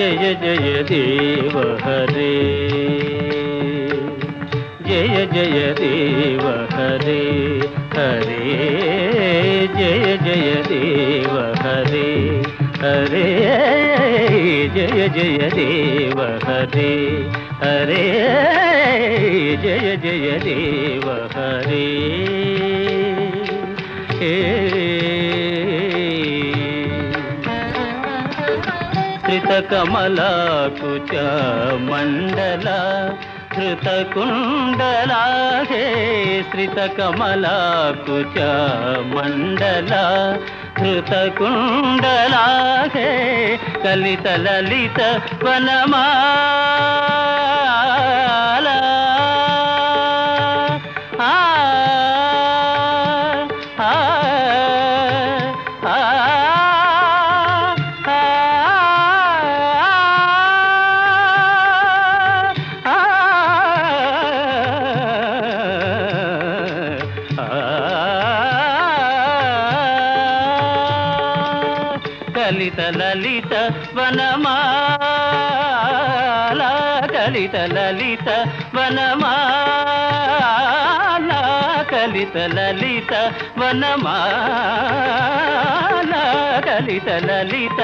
జయ జయ దేవ హరే జయ జయ దేవ హరే హరే జయ జయ దేవ హరే హరే జయ జయ దేవ హరే హరే జయ జయ దేవ హరే శ్రితకమలాకుచ మండల ధృతకుండలా హే శ్రితకమలాకుచ మండల ధృతకుండలా హే కలిత లలిత వనమాల కలిత లలిత వనమాల కలిత లలిత వనమాల కలిత లలిత వనమాల కలిత లలిత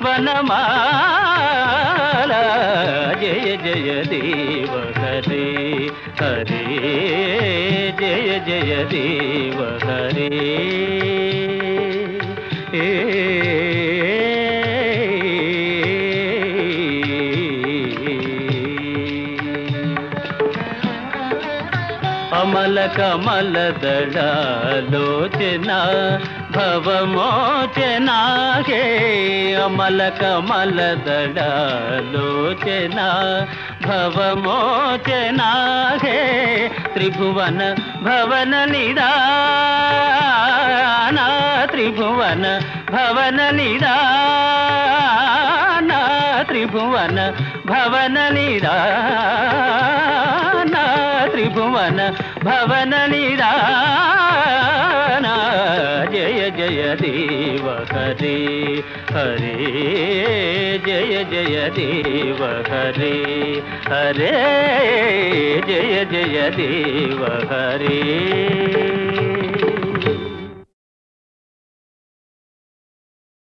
వనమాల జయ జయ దేవ హరే హరే జయ జయ దేవ హరే అమల కమల దళలోచన భవమోచన హే అమల కమల దళలోచన భవమోచన హే త్రిభువన భవన నిదాన త్రిభువన భవన నిదాన త్రిభువన భవన నిదాన త్రిభువన భవన నిదాన జయ జయ దేవ హరే హరే జయ జయ దేవ హరే హరే జయ జయ దేవ హరే